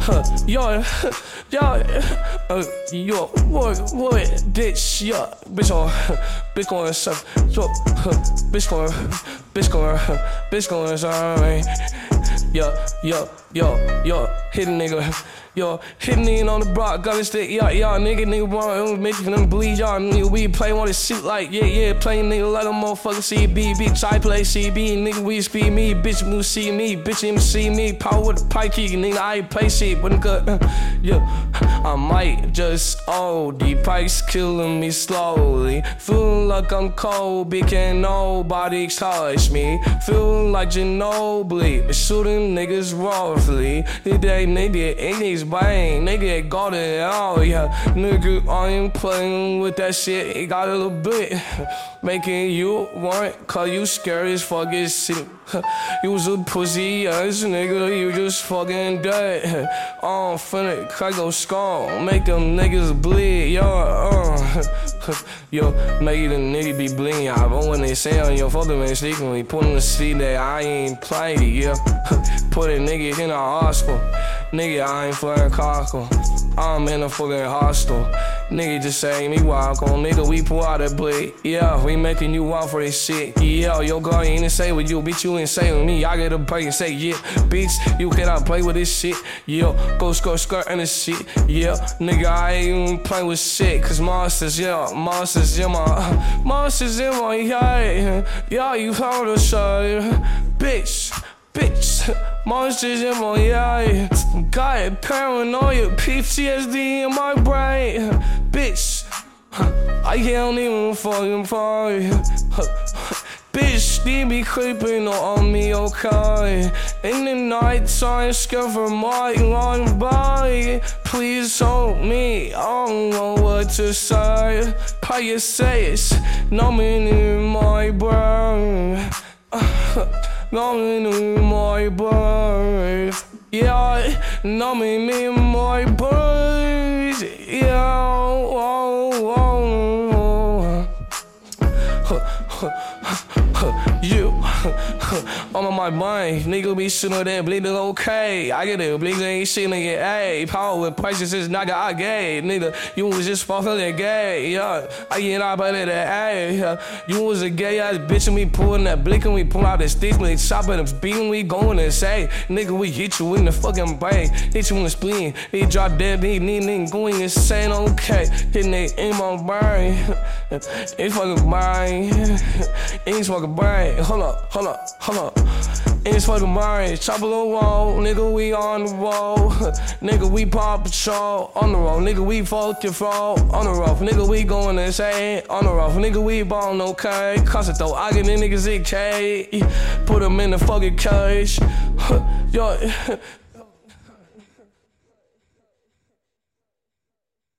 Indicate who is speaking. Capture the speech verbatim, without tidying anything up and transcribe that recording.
Speaker 1: huh, yo, yo, uh, yo, what, what, bitch, yo, bitch on, bitch going, so, bitch going, bitch going, bitch going, sorry. Yo, yo, yo, yo, hit a nigga. Yo, hit a nigga on the block, got a stick. Y'all, y'all nigga, nigga, want making them bleed. Y'all nigga, we play on this shit like, yeah, yeah, playing nigga, let them motherfucker C B. Bitch, I play C B, nigga, we speed me. Bitch, move see me, bitch, M C me. Power with the pike kick, nigga, I play shit, but good. Yeah, I might just, oh, the pikes killing me slowly. Feeling like I'm cold, big can't nobody touch me. Feeling like Ginobili, shooting niggas roughly. They nigga, eighties bang, nigga got it out, yeah. Nigga, I ain't playing with that shit, it got a little bit. Making you want, cause you scary as fuck as shit. You was a pussy ass nigga, you just fucking dead. I'm finna crack those skull, make them niggas bleed, yo, uh. Yo, make the nigga be bleeding, yeah. But when they say on your photo, man, sneaking, we put in the seat that I ain't playing, yeah. Put a nigga in a hospital, nigga, I ain't fucking cockle. I'm in a fucking hostel. Nigga just say me walk on, nigga, we pull out that blade. Yeah, we making you out for this shit. Yeah, yo, girl ain't insane with you, bitch, you insane with me. I get a break and say, yeah, bitch, you cannot play with this shit. Yeah, go skirt, skirt and this shit. Yeah, nigga, I ain't even play with shit. Cause monsters, yeah, monsters, yeah, my monsters in my yeah. Yeah, you found a shot, bitch. Bitch, monsters in my eye. Got paranoia, P T S D in my brain. Bitch, I can't even fucking fight. Bitch, they be creeping on me, okay? In the night time, scared for my long body. Please hold me, I don't know what to say. Pay says, no me in my brain. Going in my birth, yeah, numbing me in my birth, yeah, oh, oh, oh. You on my mind, nigga be shooting that bleeding okay. I get it, bleeding ain't shit, nigga. Ayy, power with prices is nigga I gave, nigga. You was just fucking that gay, yeah. I get out by that, ayy. You was a gay ass bitch and we pulling that blick and we pull out the sticks, we chopping and beating, we going and say, nigga, we hit you in the fucking brain, hit you in the spleen. He drop dead, he need nigga going insane, okay. Hitting it in my brain, it's fucking brain, it's fucking brain. Hold up, hold up, hold up. It's fucking brain, chop a little wall, nigga, we on the roll. Nigga, we pop patrol on the road. Nigga, we fuck your fault on the rough. Nigga, we going insane on the rough. Nigga, we bone okay. Cause it though, I get the niggas in K. Put them in the fucking cage. Yo,